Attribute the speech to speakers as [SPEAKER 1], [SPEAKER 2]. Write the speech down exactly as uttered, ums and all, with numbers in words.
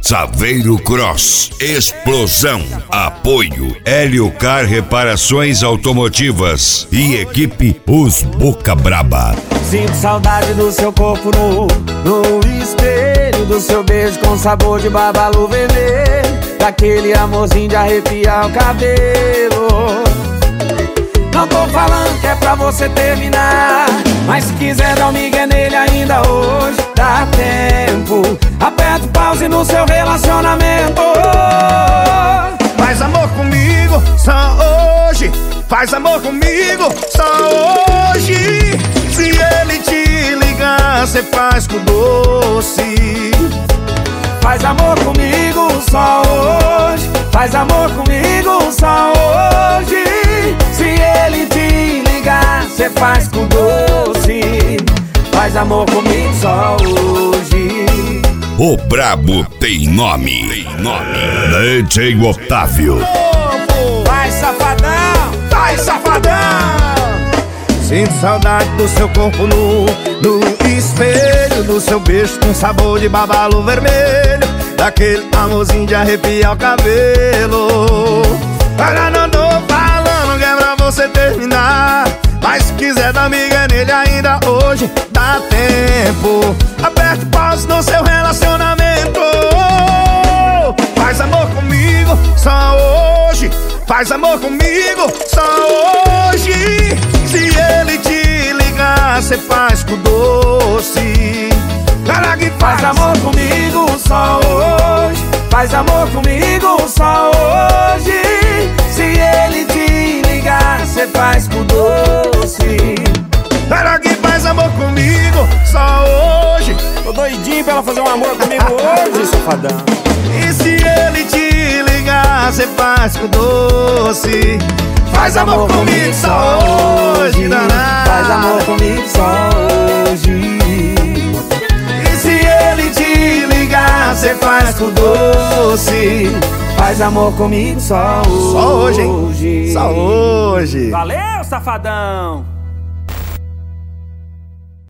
[SPEAKER 1] Saveiro Cross, explosão, apoio, Hélio Car Reparações Automotivas e equipe Os Boca Braba.
[SPEAKER 2] Sinto saudade do seu corpo nu, no espelho do seu beijo com sabor de babalu vermelho, daquele amorzinho de arrepiar o cabelo. Não tô falando que é pra você terminar, mas se quiser dar um migué nele ainda hoje, dá tempo. Aperta o pause no seu relacionamento.
[SPEAKER 3] Faz amor comigo só hoje, faz amor comigo só hoje. Se ele te ligar, cê faz com doce.
[SPEAKER 2] Faz amor comigo só hoje, faz amor comigo só hoje. Se ele te ligar, cê faz com doce. Faz amor comigo só hoje.
[SPEAKER 1] O brabo tem nome, tem nome. D J Otávio.
[SPEAKER 2] Vai safadão, vai safadão.
[SPEAKER 3] Sinto saudade do seu corpo nu, no espelho do seu beijo com sabor de babalu vermelho, daquele amorzinho de arrepiar o cabelo. Agora não tô falando que é pra você terminar, mas se quiser dar miga nele ainda hoje, dá tempo. Aperte o pause no seu relacionamento. Faz amor comigo só hoje, faz amor comigo só hoje. Se ele te ligar, cê faz com doce. Cara que
[SPEAKER 2] faz amor comigo só hoje, faz amor comigo só hoje. Se ele te ligar, cê faz com doce.
[SPEAKER 3] Cara que faz amor comigo só hoje.
[SPEAKER 2] Tô doidinho pra ela fazer um amor comigo hoje, safadão.
[SPEAKER 3] E se ele te ligar, cê faz com doce. Faz amor comigo só hoje, danado.
[SPEAKER 2] Faz amor comigo só hoje.
[SPEAKER 3] E se ele te ligar, cê faz com doce.
[SPEAKER 2] Faz amor comigo só hoje.
[SPEAKER 3] Só hoje, hein? Só hoje.
[SPEAKER 2] Valeu, safadão.